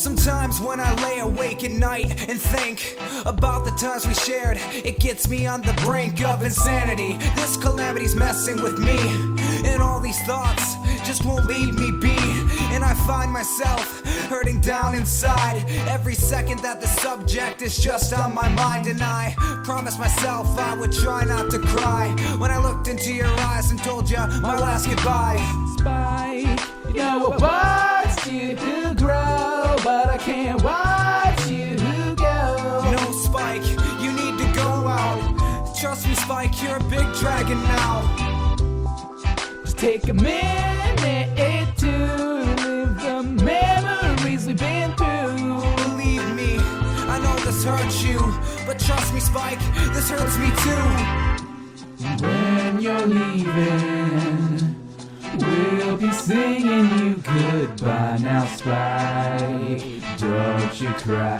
Sometimes when I lay awake at night and think about the times we shared, it gets me on the brink of insanity. This calamity's messing with me, and all these thoughts just won't leave me be. And I find myself hurting down inside every second that the subject is just on my mind. And I promised myself I would try not to cry when I looked into your eyes and told you my last goodbye. Spike, you know I watched you grow, but I can't watch you go. No, Spike, you need to go out. Trust me, Spike, you're a big dragon now. Just take a minute to live the memories we've been through. Believe me, I know this hurts you, but trust me, Spike, this hurts me too. When you're leaving, we'll be singing you goodbye. Now, Spike, don't you cry.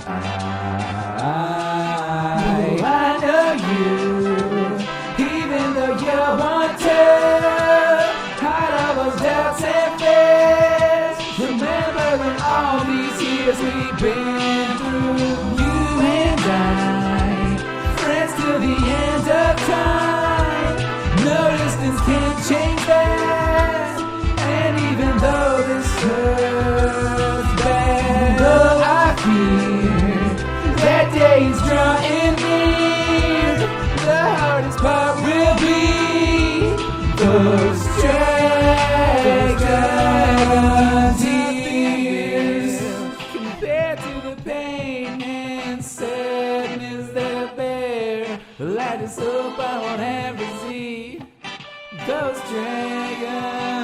Oh, I know you, even though you want to hide all those doubts and fears. Remembering all these years we've been through. You and I, friends till the end of time. No distance can change that. And even though this hurts bad, though I fear that day is drawing near, the hardest part will be those dragon tears. Compared to the pain and sadness that bear, I just hope I won't have to see those dragons.